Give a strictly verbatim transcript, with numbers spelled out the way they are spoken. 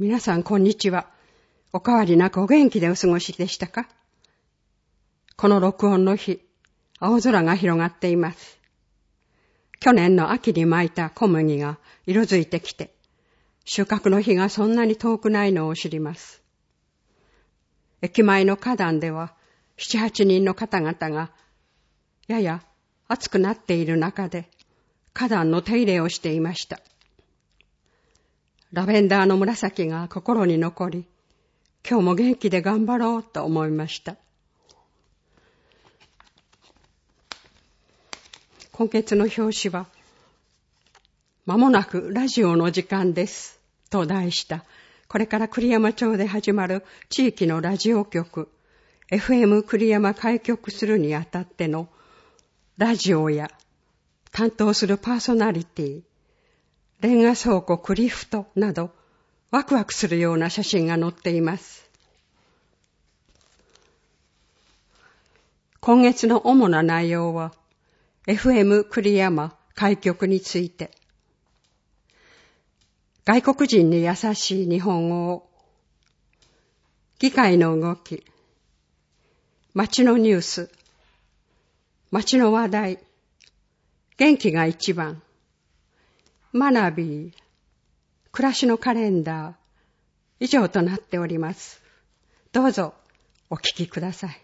皆さんこんにちは。お変わりなくお元気でお過ごしでしたか？この録音の日、青空が広がっています。去年の秋にまいた小麦が色づいてきて、収穫の日がそんなに遠くないのを知ります。駅前の花壇では、七八人の方々が、やや暑くなっている中で、花壇の手入れをしていました。ラベンダーの紫が心に残り、今日も元気で頑張ろうと思いました。今月の表紙は、まもなくラジオの時間ですと題した、これから栗山町で始まる地域のラジオ局、エフエム 栗山開局するにあたってのラジオや担当するパーソナリティ、レンガ倉庫クリフトなどワクワクするような写真が載っています。今月の主な内容は エフエム 栗山開局について、外国人に優しい日本語を、議会の動き、街のニュース、街の話題、元気が一番、学び、暮らしのカレンダー、以上となっております。どうぞお聞きください。